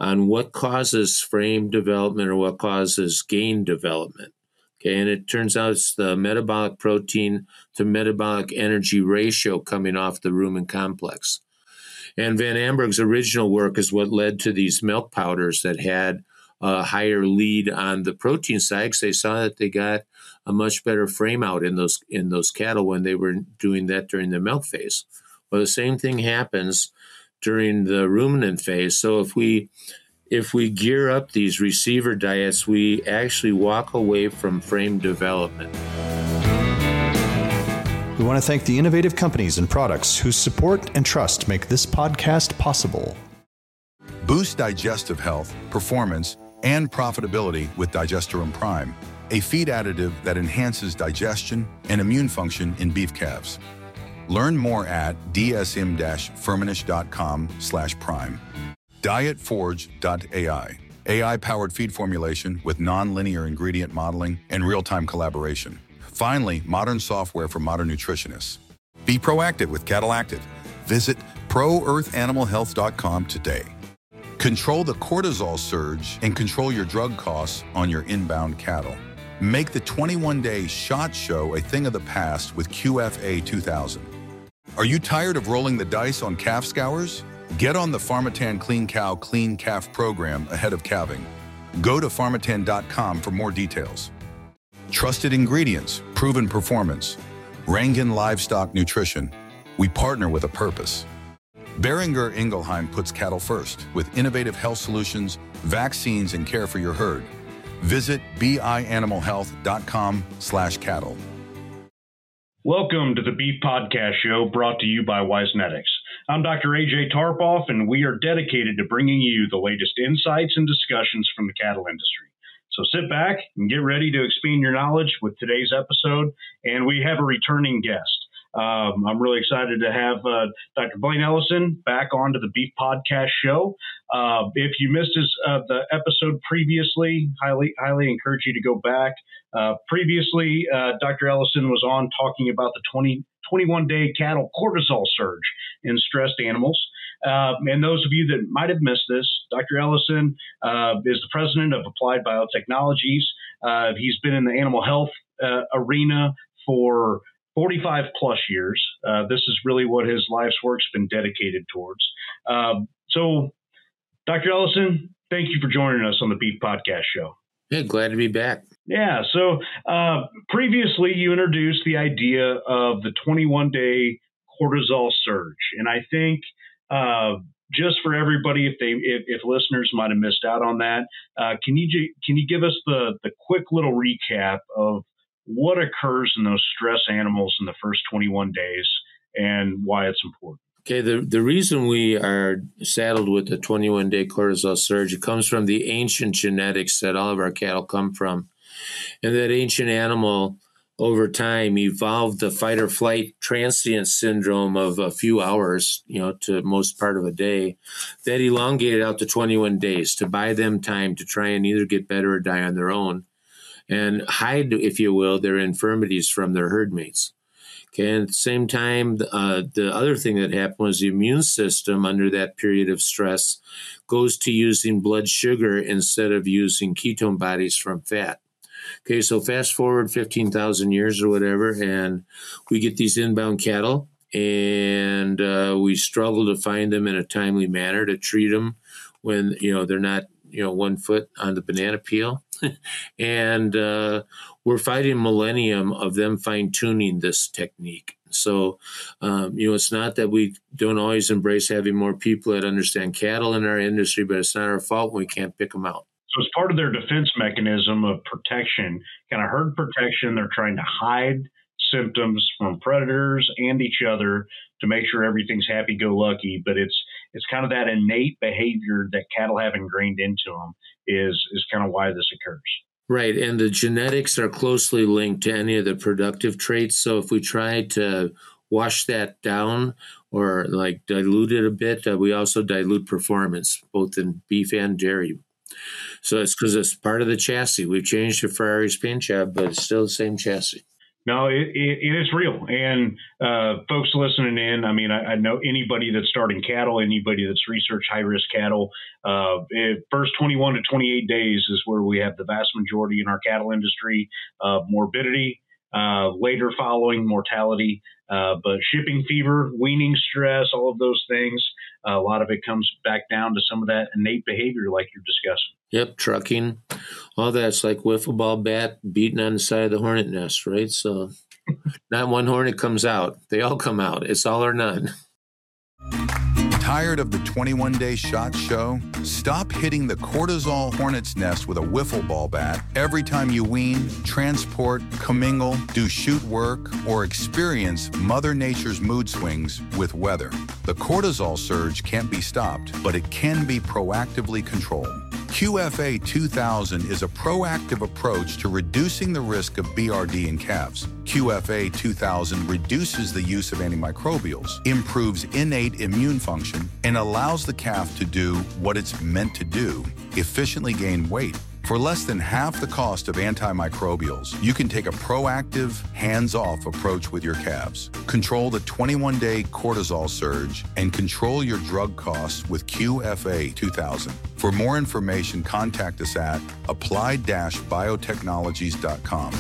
on what causes frame development or what causes gain development. Okay, and it turns out it's the metabolic protein to metabolic energy ratio coming off the rumen complex. And Van Amberg's original work is what led to these milk powders that had a higher lead on the protein side, because they saw that they got a much better frame out in those cattle when they were doing that during the milk phase. Well, the same thing happens during the ruminant phase. So if we gear up these receiver diets, we actually walk away from frame development. We want to thank the innovative companies and products whose support and trust make this podcast possible. Boost digestive health, performance, and profitability with Digesterum Prime, a feed additive that enhances digestion and immune function in beef calves. Learn more at dsm-firmenich.com/prime. Dietforge.ai, AI-powered feed formulation with non-linear ingredient modeling and real-time collaboration. Finally, modern software for modern nutritionists. Be proactive with Cattle Active. Visit ProEarthAnimalHealth.com today. Control the cortisol surge and control your drug costs on your inbound cattle. Make the 21-day SHOT Show a thing of the past with QFA 2000. Are you tired of rolling the dice on calf scours? Get on the Pharmatan Clean Cow, Clean Calf program ahead of calving. Go to pharmatan.com for more details. Trusted ingredients, proven performance. Rangan Livestock Nutrition. We partner with a purpose. Boehringer Ingelheim puts cattle first with innovative health solutions, vaccines, and care for your herd. Visit bianimalhealth.com/cattle. Welcome to the Beef Podcast Show, brought to you by Wisenetics. I'm Dr. AJ Tarpoff, and we are dedicated to bringing you the latest insights and discussions from the cattle industry. So sit back and get ready to expand your knowledge with today's episode, and we have a returning guest. I'm really excited to have Dr. Blaine Ellison back onto the Beef Podcast Show. If you missed the episode previously, highly encourage you to go back. Previously, Dr. Ellison was on talking about the 21-day cattle cortisol surge in stressed animals. And those of you that might have missed this, Dr. Ellison is the president of Applied Biotechnologies. He's been in the animal health arena for 45 plus years. This is really what his life's work's been dedicated towards. So, Dr. Ellison, thank you for joining us on the Beef Podcast Show. Yeah, glad to be back. Yeah, so previously you introduced the idea of the 21-day cortisol surge, and I think just for everybody, if listeners might have missed out on that, can you give us the quick little recap of what occurs in those stress animals in the first 21 days and why it's important? Okay, the reason we are saddled with the 21-day cortisol surge, it comes from the ancient genetics that all of our cattle come from. And that ancient animal, over time, evolved the fight or flight transient syndrome of a few hours, to most part of a day, that elongated out to 21 days to buy them time to try and either get better or die on their own and hide, if you will, their infirmities from their herd mates. Okay, and at the same time, the other thing that happened was the immune system under that period of stress goes to using blood sugar instead of using ketone bodies from fat. Okay, so fast forward 15,000 years or whatever, and we get these inbound cattle, and we struggle to find them in a timely manner to treat them when, they're not, 1 foot on the banana peel. And we're fighting millennium of them fine-tuning this technique. So, it's not that we don't always embrace having more people that understand cattle in our industry, but it's not our fault when we can't pick them out. So as part of their defense mechanism of protection, kind of herd protection, they're trying to hide symptoms from predators and each other to make sure everything's happy-go-lucky. But it's kind of that innate behavior that cattle have ingrained into them is kind of why this occurs. Right, and the genetics are closely linked to any of the productive traits. So if we try to wash that down or dilute it a bit, we also dilute performance, both in beef and dairy. So it's because it's part of the chassis. We've changed the Ferrari's paint job, but it's still the same chassis. No, it is real. And folks listening in, I mean, I know anybody that's starting cattle, anybody that's researched high risk cattle, first 21 to 28 days is where we have the vast majority in our cattle industry of morbidity, later following mortality, but shipping fever, weaning stress, all of those things. A lot of it comes back down to some of that innate behavior like you're discussing. Yep, trucking, all that's like wiffle ball bat beating on the side of the hornet nest, right? So not one hornet comes out. They all come out. It's all or none. Tired of the 21-day SHOT Show? Stop hitting the cortisol hornet's nest with a wiffle ball bat every time you wean, transport, commingle, do shoot work, or experience Mother Nature's mood swings with weather. The cortisol surge can't be stopped, but it can be proactively controlled. QFA 2000 is a proactive approach to reducing the risk of BRD in calves. QFA 2000 reduces the use of antimicrobials, improves innate immune function, and allows the calf to do what it's meant to do, efficiently gain weight. For less than half the cost of antimicrobials, you can take a proactive, hands-off approach with your calves. Control the 21-day cortisol surge and control your drug costs with QFA 2000. For more information, contact us at applied-biotechnologies.com.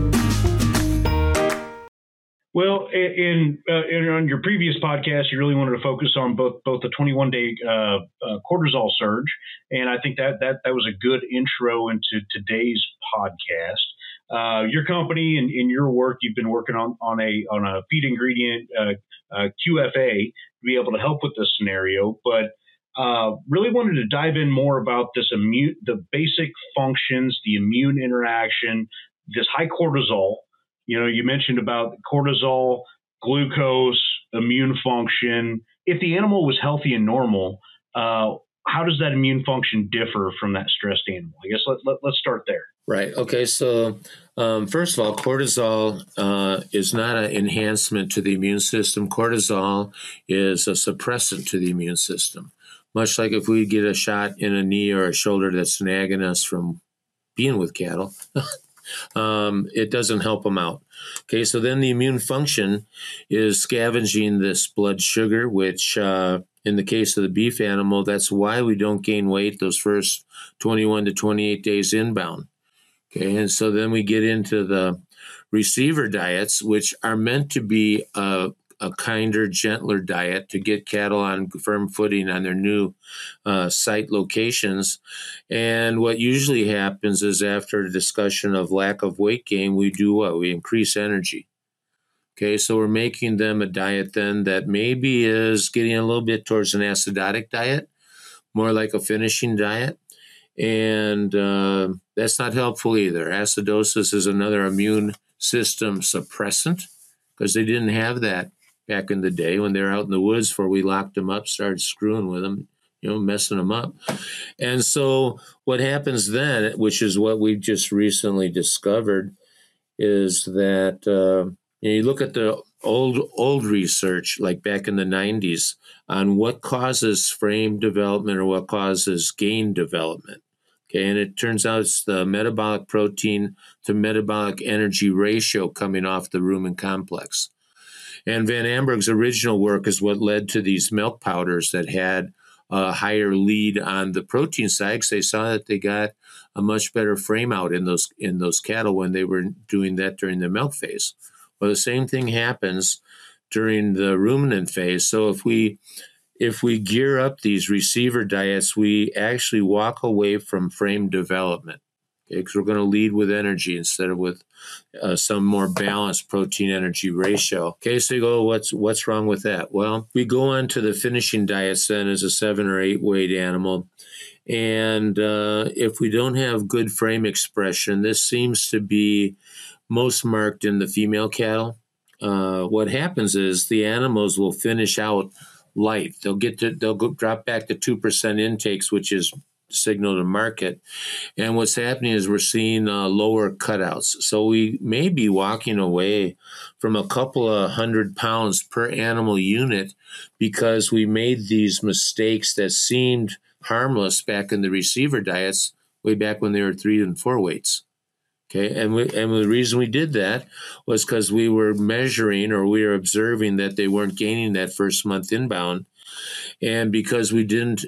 Well, on your previous podcast, you really wanted to focus on both the 21-day cortisol surge, and I think that was a good intro into today's podcast. Your company and in your work, you've been working on a feed ingredient QFA to be able to help with this scenario, but really wanted to dive in more about the basic functions, the immune interaction, this high cortisol. You know, you mentioned about cortisol, glucose, immune function. If the animal was healthy and normal, how does that immune function differ from that stressed animal? I guess let's start there. Right. Okay. So first of all, cortisol is not an enhancement to the immune system. Cortisol is a suppressant to the immune system. Much like if we get a shot in a knee or a shoulder that's nagging us from being with cattle, it doesn't help them out. Okay, so then the immune function is scavenging this blood sugar, which in the case of the beef animal, that's why we don't gain weight those first 21 to 28 days inbound. Okay, and so then we get into the receiver diets, which are meant to be a kinder, gentler diet to get cattle on firm footing on their new site locations. And what usually happens is after a discussion of lack of weight gain, we do what? We increase energy. Okay, so we're making them a diet then that maybe is getting a little bit towards an acidotic diet, more like a finishing diet. And that's not helpful either. Acidosis is another immune system suppressant because they didn't have that back in the day when they were out in the woods before we locked them up, started screwing with them, messing them up. And so what happens then, which is what we've just recently discovered, is that you look at the old research, like back in the 90s, on what causes frame development or what causes gain development. Okay, and it turns out it's the metabolic protein to metabolic energy ratio coming off the rumen complex. And Van Amberg's original work is what led to these milk powders that had a higher lead on the protein side, because they saw that they got a much better frame out in those cattle when they were doing that during the milk phase. Well, the same thing happens during the ruminant phase. So if we gear up these receiver diets, we actually walk away from frame development. Because we're going to lead with energy instead of with some more balanced protein-energy ratio. Okay, so you go, what's wrong with that? Well, we go on to the finishing diets then as a 7 or 8 weight animal. And if we don't have good frame expression, this seems to be most marked in the female cattle. What happens is the animals will finish out light. They'll drop back to 2% intakes, which is signal to market. And what's happening is we're seeing lower cutouts. So we may be walking away from a couple of 100 pounds per animal unit because we made these mistakes that seemed harmless back in the receiver diets way back when they were 3 and 4 weights. Okay, and the reason we did that was because we were measuring, or we were observing, that they weren't gaining that first month inbound, and because we didn't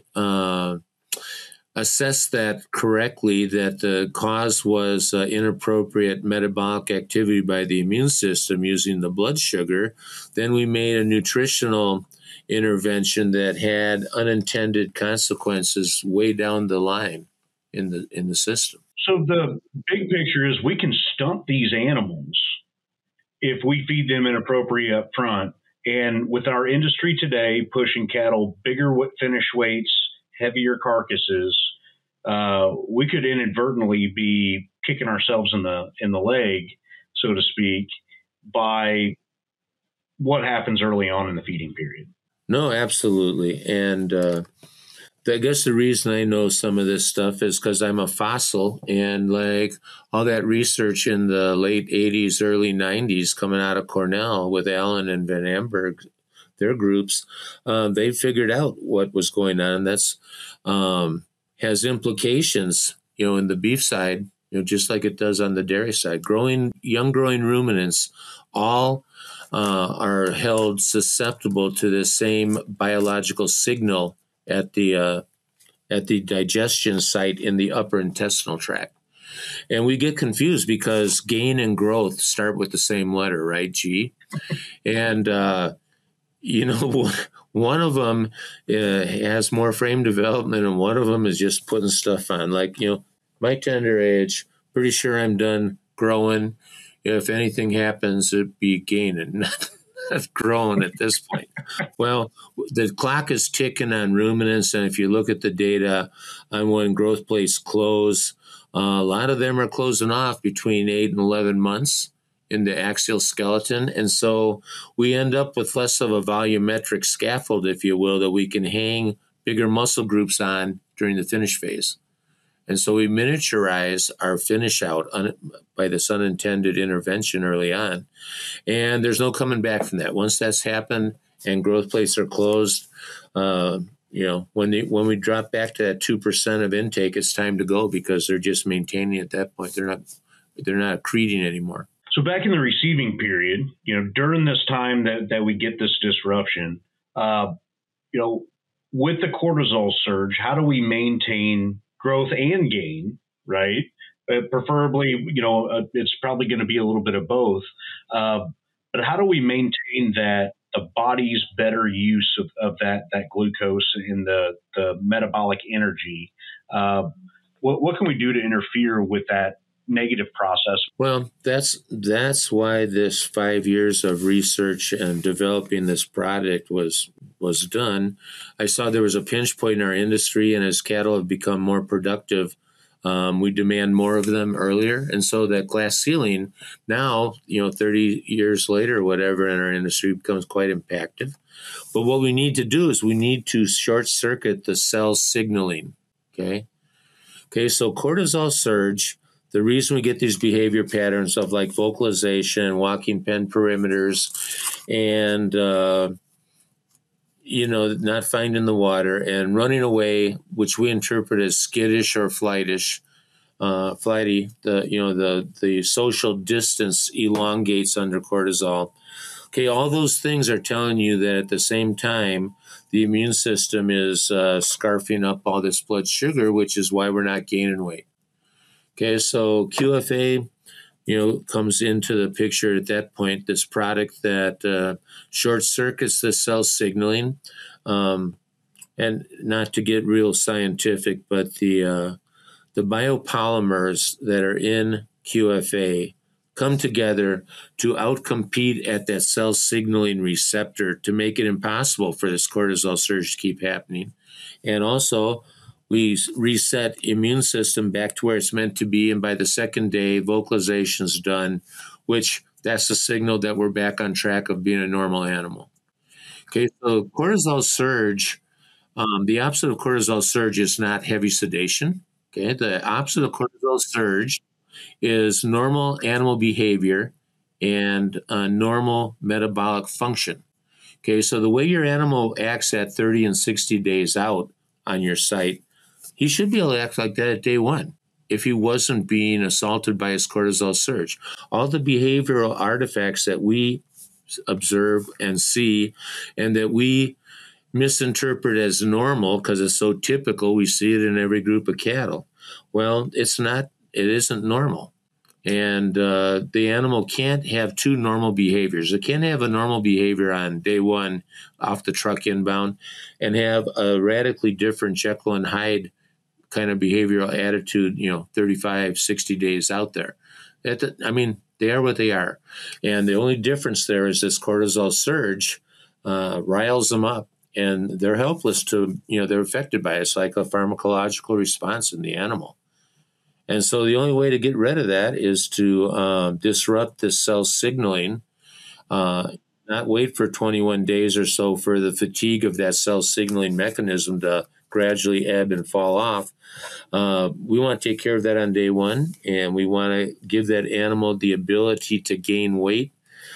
assess that correctly, that the cause was inappropriate metabolic activity by the immune system using the blood sugar, then we made a nutritional intervention that had unintended consequences way down the line in the system. So the big picture is we can stunt these animals if we feed them inappropriate up front. And with our industry today pushing cattle bigger finish weights, heavier carcasses, we could inadvertently be kicking ourselves in the leg, so to speak, by what happens early on in the feeding period. No, absolutely. And I guess the reason I know some of this stuff is because I'm a fossil, and like all that research in the late 80s, early 90s coming out of Cornell with Allen and Van Amberg, their groups, they figured out what was going on. That's has implications, in the beef side, just like it does on the dairy side. Young growing ruminants all are held susceptible to the same biological signal at the digestion site in the upper intestinal tract. And we get confused because gain and growth start with the same letter, right? G. And, one of them has more frame development, and one of them is just putting stuff on. Like, my tender age, pretty sure I'm done growing. If anything happens, it'd be gaining, not growing at this point. Well, the clock is ticking on ruminants, and if you look at the data on when growth plates close, a lot of them are closing off between 8 and 11 months in the axial skeleton, and so we end up with less of a volumetric scaffold, if you will, that we can hang bigger muscle groups on during the finish phase. And so we miniaturize our finish out by this unintended intervention early on. And there's no coming back from that. Once that's happened and growth plates are closed, when we drop back to that 2% of intake, it's time to go, because they're just maintaining at that point. They're not accreting anymore. So back in the receiving period, during this time that we get this disruption, with the cortisol surge, how do we maintain growth and gain, right? Preferably, it's probably going to be a little bit of both. But how do we maintain that the body's better use of that glucose and the metabolic energy? What can we do to interfere with that negative process? Well, that's why this 5 years of research and developing this product was done. I saw there was a pinch point in our industry, and as cattle have become more productive, we demand more of them earlier. And so that glass ceiling now, 30 years later or whatever in our industry, becomes quite impactful. But what we need to do is we need to short circuit the cell signaling. Okay, so cortisol surge, the reason we get these behavior patterns of like vocalization, walking pen perimeters, and, not finding the water and running away, which we interpret as skittish or flighty, the social distance elongates under cortisol. Okay, all those things are telling you that at the same time, the immune system is scarfing up all this blood sugar, which is why we're not gaining weight. Okay, so QFA, comes into the picture at that point, this product that short circuits the cell signaling. And not to get real scientific, but the biopolymers that are in QFA come together to outcompete at that cell signaling receptor to make it impossible for this cortisol surge to keep happening. And also, we reset immune system back to where it's meant to be, and by the second day, vocalization's done, which that's the signal that we're back on track of being a normal animal. Okay, so cortisol surge, the opposite of cortisol surge is not heavy sedation. Okay, the opposite of cortisol surge is normal animal behavior and normal metabolic function. Okay, so the way your animal acts at 30 and 60 days out on your site, he should be able to act like that at day one. if he wasn't being assaulted by his cortisol surge. All the behavioral artifacts that we observe and see and that we misinterpret as normal because it's so typical, we see it in every group of cattle. Well, it isn't normal. And the animal can't have two normal behaviors. It can't have a normal behavior on day one off the truck inbound and have a radically different Jekyll and Hyde kind of behavioral attitude, 35, 60 days out there. They are what they are. And the only difference there is this cortisol surge riles them up, and they're helpless they're affected by it. It's like a pharmacological response in the animal. And so the only way to get rid of that is to disrupt this cell signaling, not wait for 21 days or so for the fatigue of that cell signaling mechanism to gradually ebb and fall off. We want to take care of that on day one, and we want to give that animal the ability to gain weight.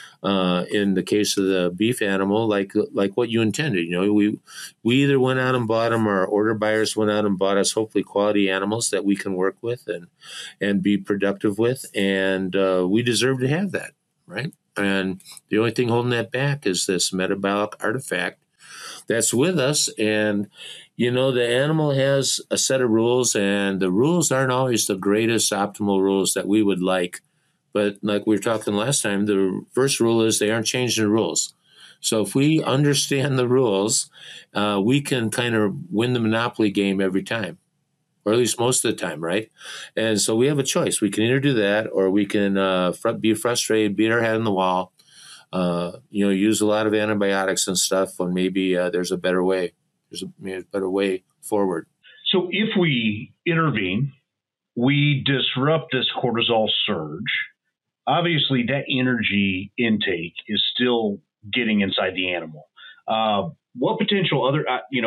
In the case of the beef animal, like what you intended, we either went out and bought them, or order buyers went out and bought us hopefully quality animals that we can work with and be productive with, and we deserve to have that, right? And the only thing holding that back is this metabolic artifact that's with us. And the animal has a set of rules, and the rules aren't always the greatest optimal rules that we would like. But like we were talking last time, the first rule is they aren't changing the rules. So if we understand the rules, we can kind of win the Monopoly game every time, or at least most of the time, right? And so we have a choice. We can either do that, or we can be frustrated, beat our head on the wall, use a lot of antibiotics and stuff when maybe there's a better way. There's a better way forward. So if we intervene, we disrupt this cortisol surge. Obviously, that energy intake is still getting inside the animal. What potential other,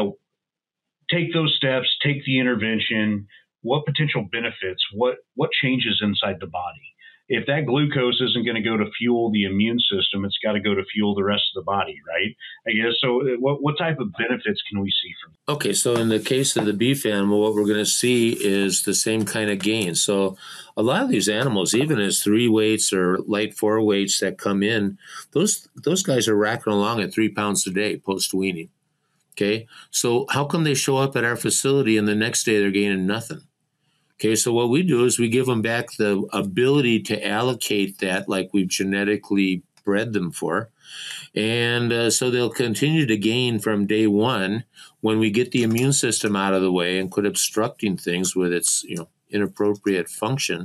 take those steps, take the intervention, what potential benefits, what changes inside the body? If that glucose isn't going to go to fuel the immune system, it's got to go to fuel the rest of the body, right? I guess. So what type of benefits can we see from that? Okay, so in the case of the beef animal, what we're going to see is the same kind of gain. So a lot of these animals, even as 3 weights or light 4 weights that come in, those guys are racking along at 3 pounds a day post-weaning. Okay, so how come they show up at our facility and the next day they're gaining nothing? Okay, so what we do is we give them back the ability to allocate that like we've genetically bred them for. And so they'll continue to gain from day one when we get the immune system out of the way and quit obstructing things with its inappropriate function.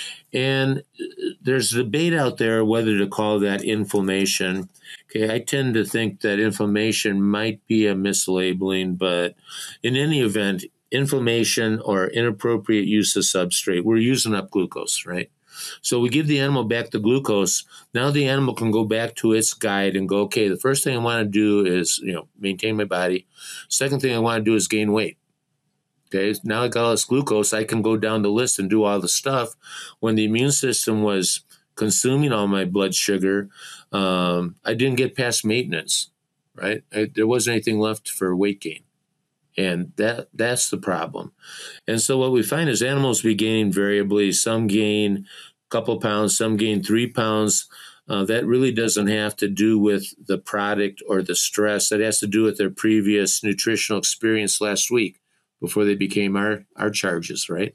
And there's debate out there whether to call that inflammation. Okay, I tend to think that inflammation might be a mislabeling, but in any event, inflammation or inappropriate use of substrate, we're using up glucose, right? So we give the animal back the glucose. Now the animal can go back to its guide and go, okay, the first thing I want to do is, maintain my body. Second thing I want to do is gain weight. Okay, now I got all this glucose, I can go down the list and do all the stuff. When the immune system was consuming all my blood sugar, I didn't get past maintenance, right? There wasn't anything left for weight gain. And that's the problem. And so what we find is animals be gaining variably. Some gain a couple pounds, some gain 3 pounds. That really doesn't have to do with the product or the stress. That has to do with their previous nutritional experience last week before they became our charges, right?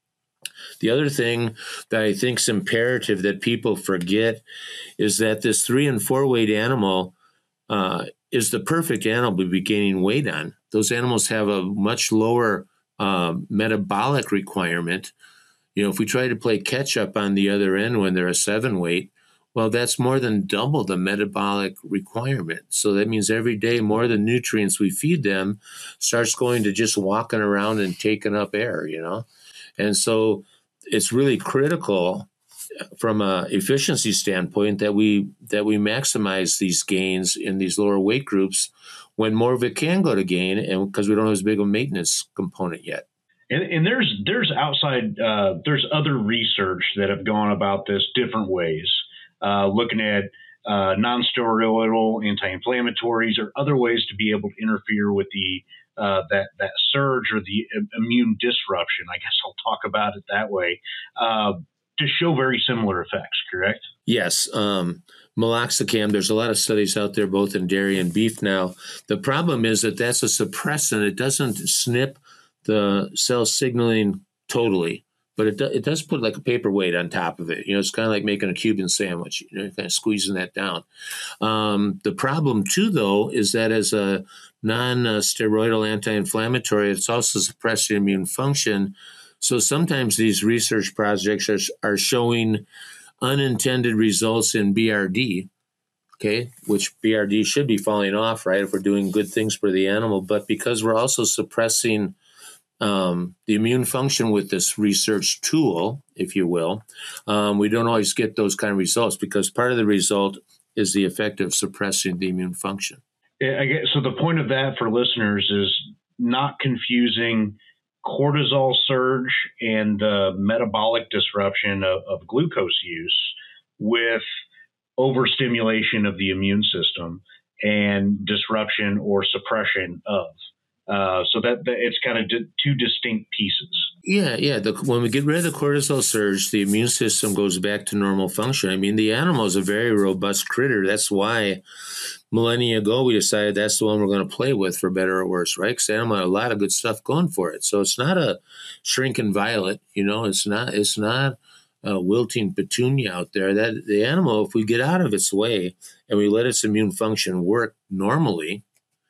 The other thing that I think is imperative that people forget is that this 3 and 4 weight animal is the perfect animal to be gaining weight on. Those animals have a much lower metabolic requirement. If we try to play catch up on the other end when they're a 7 weight, well, that's more than double the metabolic requirement. So that means every day more of the nutrients we feed them starts going to just walking around and taking up air, And so it's really critical from an efficiency standpoint that we maximize these gains in these lower weight groups when more of it can go to gain, and because we don't have as big a maintenance component yet. And there's other research that have gone about this different ways, looking at non-steroidal anti-inflammatories, or other ways to be able to interfere with the that surge or the immune disruption. I guess I'll talk about it that way, to show very similar effects. Correct? Yes. Meloxicam, there's a lot of studies out there, both in dairy and beef now. The problem is that that's a suppressant. It doesn't snip the cell signaling totally, but it does put like a paperweight on top of it. It's kind of like making a Cuban sandwich, kind of squeezing that down. The problem too, though, is that as a non-steroidal anti-inflammatory, it's also suppressing immune function. So sometimes these research projects are showing unintended results in BRD, okay, which BRD should be falling off, right, if we're doing good things for the animal. But because we're also suppressing the immune function with this research tool, if you will, we don't always get those kind of results, because part of the result is the effect of suppressing the immune function. I guess, so the point of that for listeners is not confusing cortisol surge and the metabolic disruption of glucose use with overstimulation of the immune system and disruption or suppression of. So that it's kind of two distinct pieces. Yeah. When we get rid of the cortisol surge, the immune system goes back to normal function. I mean, the animal is a very robust critter. That's why millennia ago we decided that's the one we're going to play with, for better or worse, right? Because the animal had a lot of good stuff going for it. So it's not a shrinking violet, It's not a wilting petunia out there. That the animal, if we get out of its way and we let its immune function work normally,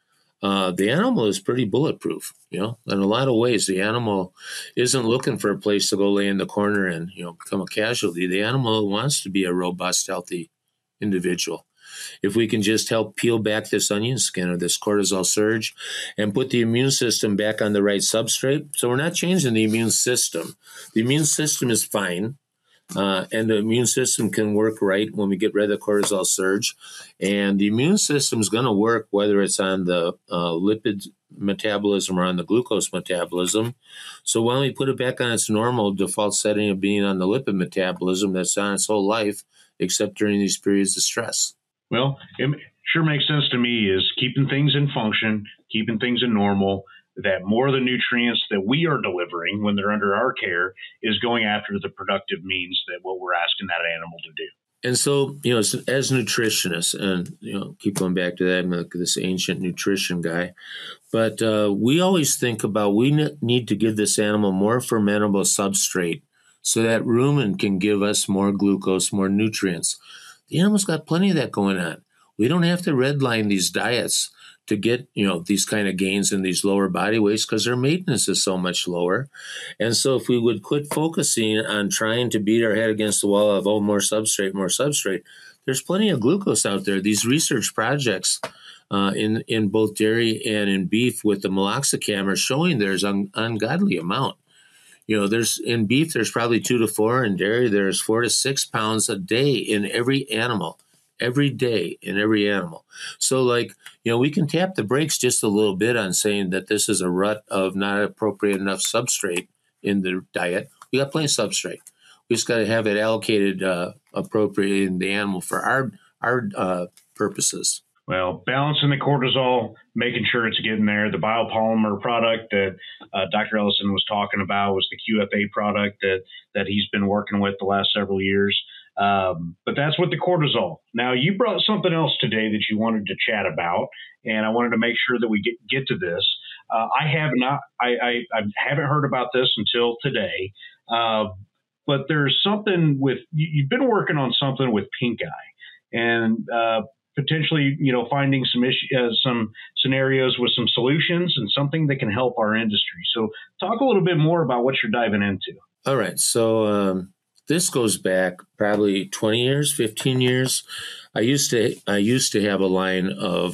the animal is pretty bulletproof, In a lot of ways, the animal isn't looking for a place to go lay in the corner and, become a casualty. The animal wants to be a robust, healthy individual. If we can just help peel back this onion skin or this cortisol surge and put the immune system back on the right substrate. So we're not changing the immune system. The immune system is fine. And the immune system can work right when we get rid of the cortisol surge. And the immune system is going to work whether it's on the lipid metabolism or on the glucose metabolism. So when we put it back on its normal default setting of being on the lipid metabolism that's on its whole life, except during these periods of stress. Well, it sure makes sense to me, is keeping things in function, keeping things in normal, that more of the nutrients that we are delivering when they're under our care is going after the productive means that what we're asking that animal to do. And so, as nutritionists, and, keep going back to that, I'm like this ancient nutrition guy, but we always think about we need to give this animal more fermentable substrate so that rumen can give us more glucose, more nutrients. The animal's got plenty of that going on. We don't have to redline these diets to get, these kind of gains in these lower body weights, because their maintenance is so much lower. And so if we would quit focusing on trying to beat our head against the wall of, more substrate, there's plenty of glucose out there. These research projects in both dairy and in beef with the meloxicam are showing there's an ungodly amount. There's in beef, there's probably 2 to 4. In dairy, there's 4 to 6 pounds a day in every animal. Every day in every animal. So we can tap the brakes just a little bit on saying that this is a rut of not appropriate enough substrate in the diet. We got plenty of substrate. We just got to have it allocated appropriately in the animal for our purposes. Well, balancing the cortisol, making sure it's getting there. The biopolymer product that Dr. Ellison was talking about was the QFA product that he's been working with the last several years. But that's with the cortisol. Now, you brought something else today that you wanted to chat about, and I wanted to make sure that we get to this. I haven't heard about this until today, but there's something with you've been working on something with pink eye, and potentially, finding some scenarios with some solutions and something that can help our industry. So, talk a little bit more about what you're diving into. All right, so. This goes back probably 20 years, 15 years. I used to have a line of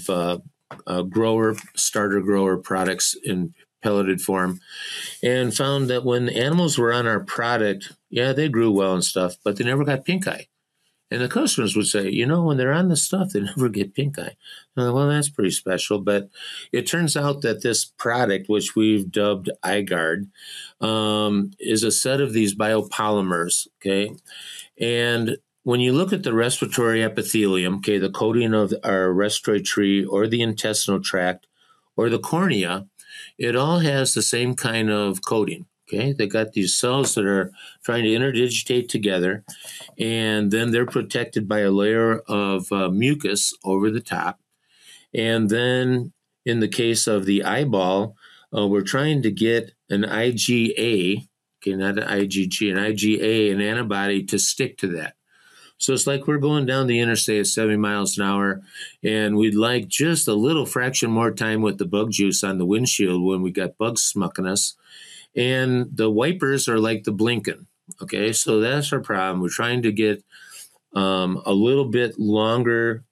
starter grower products in pelleted form, and found that when animals were on our product, they grew well and stuff, but they never got pink eye. And the customers would say, when they're on the stuff, they never get pink eye. Well, that's pretty special. But it turns out that this product, which we've dubbed iGuard, is a set of these biopolymers, okay? And when you look at the respiratory epithelium, okay, the coating of our respiratory tree or the intestinal tract or the cornea, it all has the same kind of coating. Okay, they got these cells that are trying to interdigitate together, and then they're protected by a layer of mucus over the top. And then in the case of the eyeball, we're trying to get an IgA, okay, not an IgG, an IgA, an antibody to stick to that. So it's like we're going down the interstate at 70 miles an hour, and we'd like just a little fraction more time with the bug juice on the windshield when we got bugs smucking us. And the wipers are like the blinking. Okay, so that's our problem. We're trying to get a little bit longer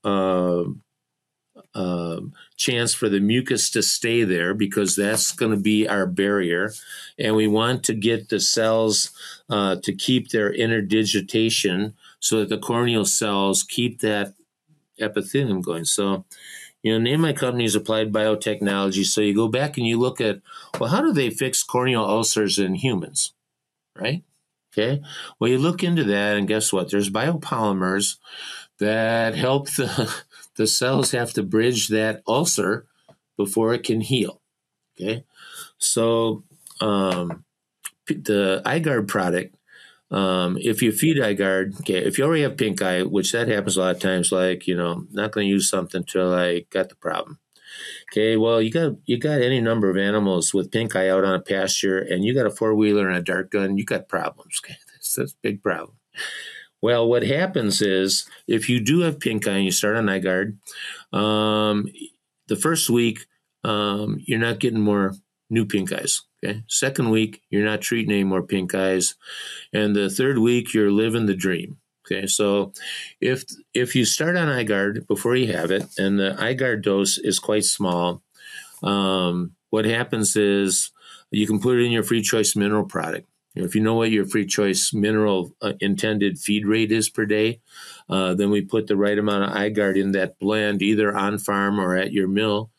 chance for the mucus to stay there, because that's going to be our barrier. And we want to get the cells to keep their interdigitation so that the corneal cells keep that epithelium going. So, name my company is Applied Biotechnology. So you go back and you look at, well, how do they fix corneal ulcers in humans, right? Okay. Well, you look into that, and guess what? There's biopolymers that help the cells have to bridge that ulcer before it can heal. Okay. So the iGuard product, if you feed iGuard, okay, if you already have pink eye, which that happens a lot of times, like, not going to use something till I got the problem. Okay, well, you got any number of animals with pink eye out on a pasture, and you got a 4-wheeler and a dart gun, you got problems. Okay, that's a big problem. Well, what happens is, if you do have pink eye and you start on iGuard, the first week, you're not getting more new pink eyes. Okay. Second week, you're not treating any more pink eyes. And the third week, you're living the dream. Okay. So if you start on iGuard before you have it, and the iGuard dose is quite small, what happens is you can put it in your free choice mineral product. If you know what your free choice mineral intended feed rate is per day, then we put the right amount of iGuard in that blend, either on farm or at your mill,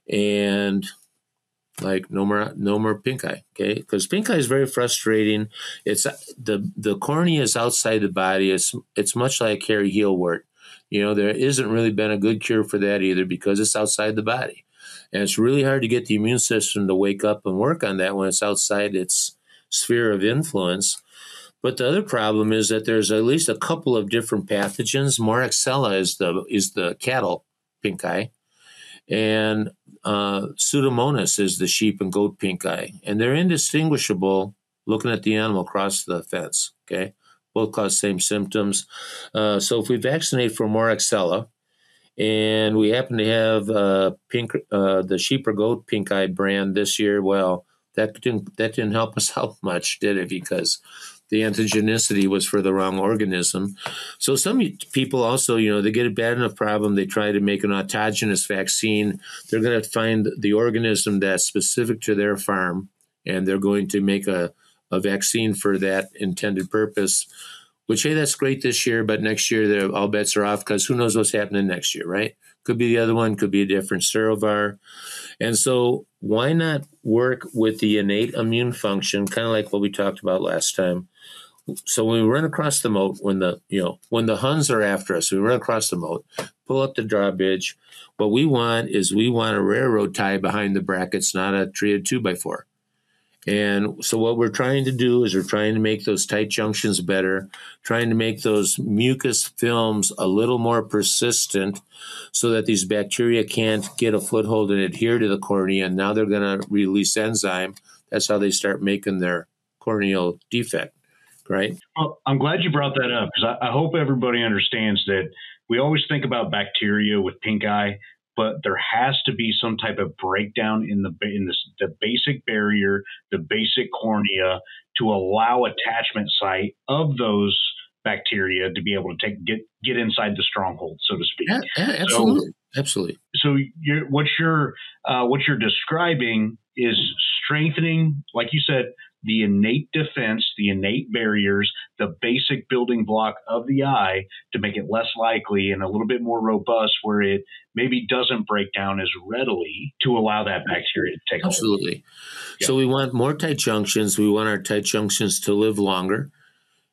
and like no more pink eye. Okay, because pink eye is very frustrating. It's the cornea is outside the body. It's much like hairy heel wart. There isn't really been a good cure for that either, because it's outside the body, and it's really hard to get the immune system to wake up and work on that when it's outside its sphere of influence. But the other problem is that there's at least a couple of different pathogens. Moraxella is the cattle pink eye, and Pseudomonas is the sheep and goat pink eye, and they're indistinguishable looking at the animal across the fence. Okay, both cause same symptoms. So if we vaccinate for Moraxella, and we happen to have the sheep or goat pink eye brand this year, well, that didn't help us out much, did it? Because the antigenicity was for the wrong organism. So some people also, they get a bad enough problem, they try to make an autogenous vaccine. They're going to find the organism that's specific to their farm, and they're going to make a vaccine for that intended purpose, which, hey, that's great this year, but next year all bets are off, because who knows what's happening next year, right? Could be the other one, could be a different serovar. And so why not work with the innate immune function, kind of like what we talked about last time? So when we run across the moat, when the Huns are after us, we run across the moat, pull up the drawbridge. What we want a railroad tie behind the brackets, not a treated 2x4. And so what we're trying to do is we're trying to make those tight junctions better, trying to make those mucus films a little more persistent so that these bacteria can't get a foothold and adhere to the cornea. And now they're going to release enzyme. That's how they start making their corneal defect, right? Well, I'm glad you brought that up, because I hope everybody understands that we always think about bacteria with pink eye, but there has to be some type of breakdown in the basic barrier, the basic cornea, to allow attachment site of those bacteria to be able to get inside the stronghold, so to speak. Yeah, absolutely, absolutely. So what you're describing is strengthening, like you said, the innate defense, the innate barriers, the basic building block of the eye to make it less likely and a little bit more robust, where it maybe doesn't break down as readily, to allow that bacteria to take hold. Absolutely. Yeah. So we want more tight junctions. We want our tight junctions to live longer.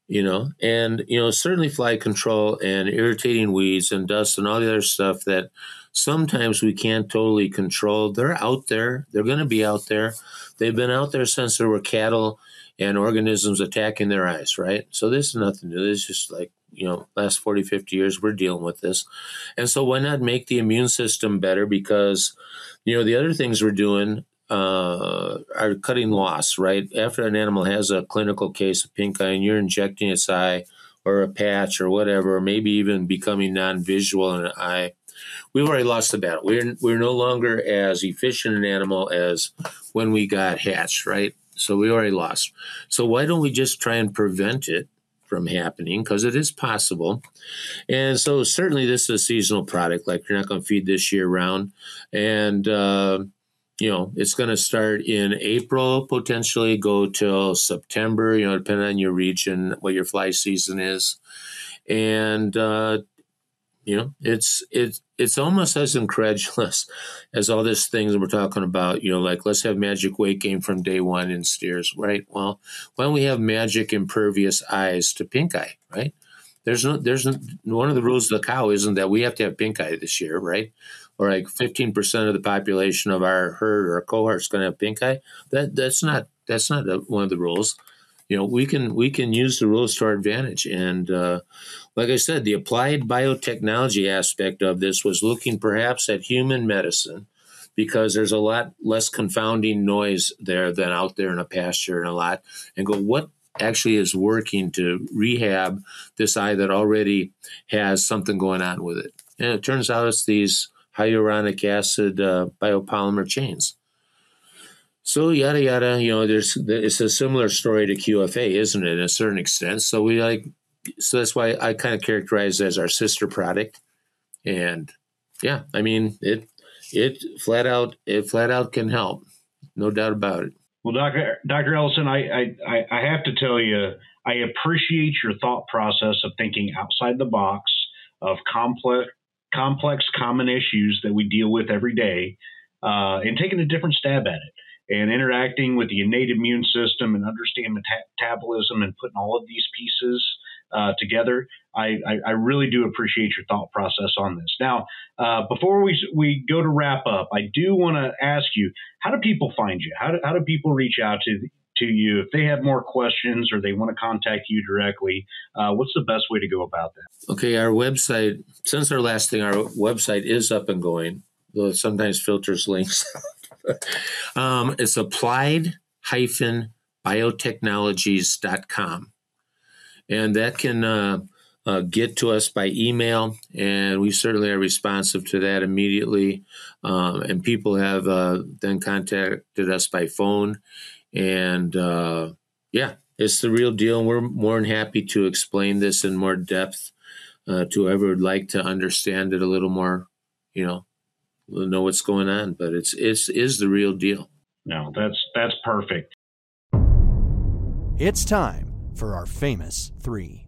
and certainly fly control and irritating weeds and dust and all the other stuff that sometimes we can't totally control. They're out there. They're going to be out there. They've been out there since there were cattle and organisms attacking their eyes, right? So this is nothing new. This is just like, last 40, 50 years, we're dealing with this. And so why not make the immune system better? Because, the other things we're doing are cutting loss, right? After an animal has a clinical case of pink eye and you're injecting its eye or a patch or whatever, or maybe even becoming non-visual in an eye, we've already lost the battle. We're no longer as efficient an animal as when we got hatched, right? So we already lost. So why don't we just try and prevent it from happening? Because it is possible. And so certainly this is a seasonal product. Like, you're not going to feed this year round. And, it's going to start in April, potentially go till September, depending on your region, what your fly season is. And, it's almost as incredulous as all these things we're talking about, like, let's have magic weight gain from day one in steers, right? Well, why don't we have magic impervious eyes to pink eye, right? There's one of the rules of the cow isn't that we have to have pink eye this year, right? Or like 15% of the population of our herd or cohort is going to have pink eye. That's not one of the rules. We can use the rules to our advantage. And like I said, the applied biotechnology aspect of this was looking perhaps at human medicine, because there's a lot less confounding noise there than out there in a pasture and go, what actually is working to rehab this eye that already has something going on with it? And it turns out it's these hyaluronic acid biopolymer chains. So yada yada, it's a similar story to QFA, isn't it, in a certain extent? So that's why I kind of characterize it as our sister product. And yeah, I mean, it flat out can help, no doubt about it. Well, Dr. Ellison, I have to tell you, I appreciate your thought process of thinking outside the box of complex common issues that we deal with every day, and taking a different stab at it, and interacting with the innate immune system and understanding metabolism and putting all of these pieces together. I really do appreciate your thought process on this. Now, before we go to wrap up, I do want to ask you, how do people find you? How do people reach out to you if they have more questions or they want to contact you directly? What's the best way to go about that? Okay, our website, since our last thing, our website is up and going, though it sometimes filters links. It's applied-biotechnologies.com. And that can get to us by email, and we certainly are responsive to that immediately. And people have then contacted us by phone. And it's the real deal. And we're more than happy to explain this in more depth to whoever would like to understand it a little more, know what's going on. But it's the real deal. No, that's perfect. It's time for our famous three.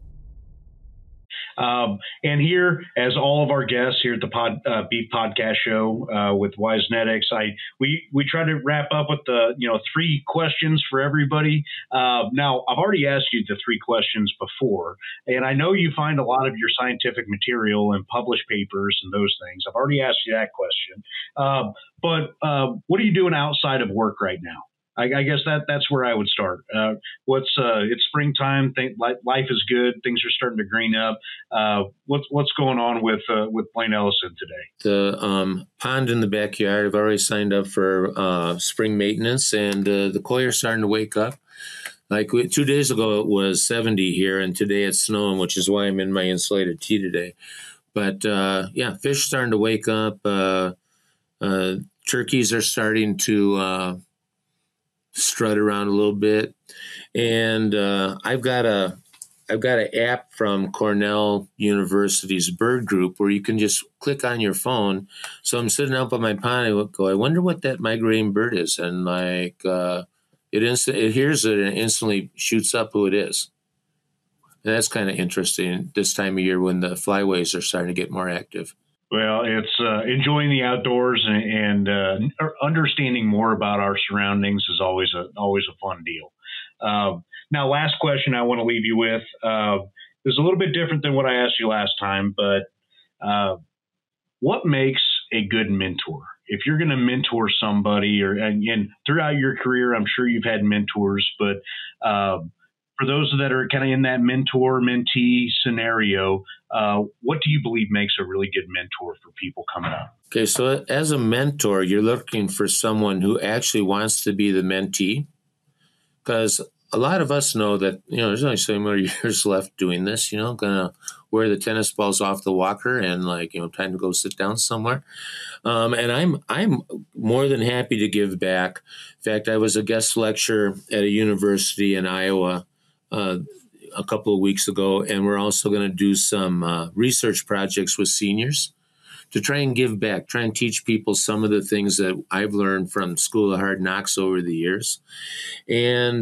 And here, as all of our guests here at the Beef Podcast Show with WiseNetics, we try to wrap up with the three questions for everybody. Now, I've already asked you the three questions before, and I know you find a lot of your scientific material in published papers and those things. I've already asked you that question. But what are you doing outside of work right now? I guess that's where I would start. It's springtime. Life is good. Things are starting to green up. What's going on with Blaine Ellison today? The pond in the backyard. I've already signed up for spring maintenance, and the koi are starting to wake up. Like 2 days ago, it was 70 here, and today it's snowing, which is why I'm in my insulated tee today. But fish starting to wake up. Turkeys are starting to strut around a little bit, and I've got an app from Cornell University's Bird Group where you can just click on your phone. So I'm sitting out by my pond, I go, I wonder what that migrating bird is, and it hears it and instantly shoots up who it is. And that's kind of interesting this time of year when the flyways are starting to get more active. Well, it's enjoying the outdoors and understanding more about our surroundings is always a fun deal. Now, last question I want to leave you with is a little bit different than what I asked you last time, but what makes a good mentor? If you're going to mentor somebody, and throughout your career, I'm sure you've had mentors, but for those that are kind of in that mentor-mentee scenario, what do you believe makes a really good mentor for people coming up? Okay, so as a mentor, you're looking for someone who actually wants to be the mentee, because a lot of us know that, there's only so many years left doing this, going to wear the tennis balls off the walker and time to go sit down somewhere. And I'm more than happy to give back. In fact, I was a guest lecturer at a university in Iowa a couple of weeks ago, and we're also going to do some research projects with seniors to try and give back, try and teach people some of the things that I've learned from School of Hard Knocks over the years. And,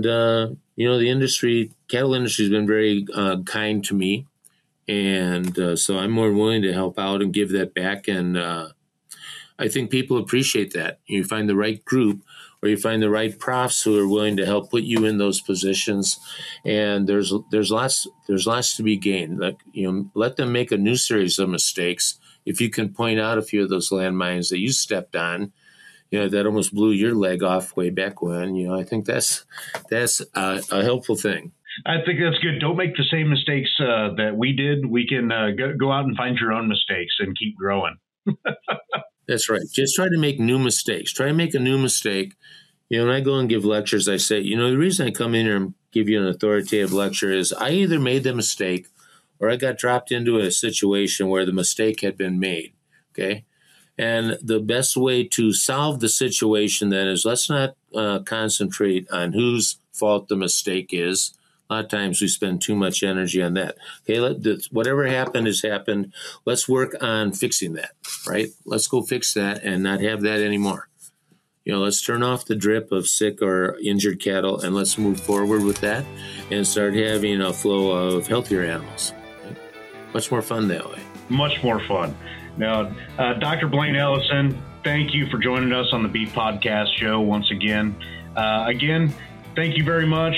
the cattle industry has been very kind to me. And so I'm more willing to help out and give that back. And I think people appreciate that. You find the right group, or you find the right profs who are willing to help put you in those positions. And there's lots to be gained. Let them make a new series of mistakes. If you can point out a few of those landmines that you stepped on, that almost blew your leg off way back when, I think that's a helpful thing. I think that's good. Don't make the same mistakes that we did. We can go out and find your own mistakes and keep growing. That's right. Just try to make new mistakes. Try to make a new mistake. When I go and give lectures, I say, the reason I come in here and give you an authoritative lecture is I either made the mistake or I got dropped into a situation where the mistake had been made. Okay. And the best way to solve the situation then is let's not concentrate on whose fault the mistake is. A lot of times we spend too much energy on that. Okay, whatever happened has happened. Let's work on fixing that, right? Let's go fix that and not have that anymore. Let's turn off the drip of sick or injured cattle and let's move forward with that and start having a flow of healthier animals. Okay? Much more fun that way. Much more fun. Now, Dr. Blaine Ellison, thank you for joining us on the Beef Podcast Show once again. Thank you very much.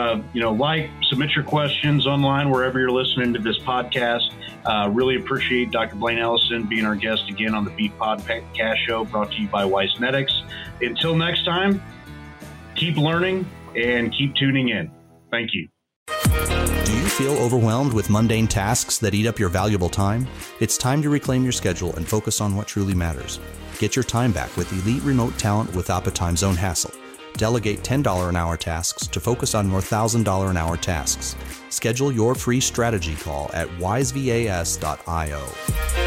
Submit your questions online wherever you're listening to this podcast. Really appreciate Dr. Blaine Ellison being our guest again on the Beef Podcast Show, brought to you by Weisnetics. Until next time, keep learning and keep tuning in. Thank you. Do you feel overwhelmed with mundane tasks that eat up your valuable time? It's time to reclaim your schedule and focus on what truly matters. Get your time back with elite remote talent without the time zone hassle. Delegate $10 an hour tasks to focus on more $1,000 an hour tasks. Schedule your free strategy call at wisevas.io.